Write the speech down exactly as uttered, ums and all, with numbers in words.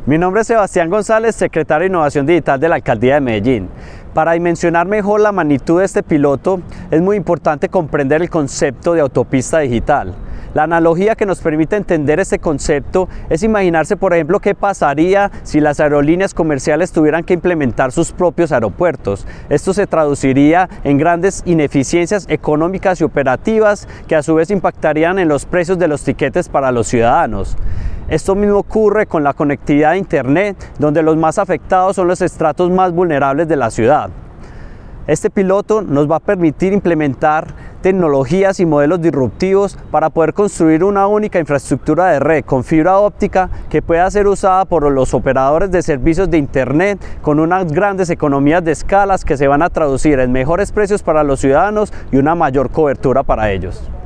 Mi nombre es Sebastián González, secretario de Innovación Digital de la Alcaldía de Medellín. Para dimensionar mejor la magnitud de este piloto, es muy importante comprender el concepto de autopista digital. La analogía que nos permite entender este concepto es imaginarse, por ejemplo, qué pasaría si las aerolíneas comerciales tuvieran que implementar sus propios aeropuertos. Esto se traduciría en grandes ineficiencias económicas y operativas que a su vez impactarían en los precios de los tiquetes para los ciudadanos. Esto mismo ocurre con la conectividad a Internet, donde los más afectados son los estratos más vulnerables de la ciudad. Este piloto nos va a permitir implementar tecnologías y modelos disruptivos para poder construir una única infraestructura de red con fibra óptica que pueda ser usada por los operadores de servicios de Internet con unas grandes economías de escalas que se van a traducir en mejores precios para los ciudadanos y una mayor cobertura para ellos.